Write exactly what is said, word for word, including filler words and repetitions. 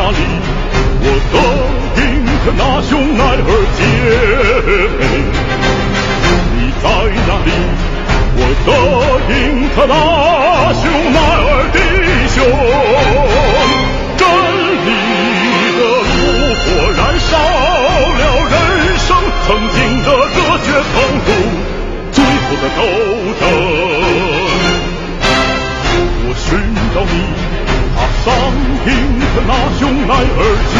哪里？我的英特纳雄奈尔姐妹，你在哪里？我的英特纳雄奈尔弟兄，真理的炉火燃烧了人生曾经的热血冲突，最后的斗争。我寻找你，踏上英特纳雄奈尔。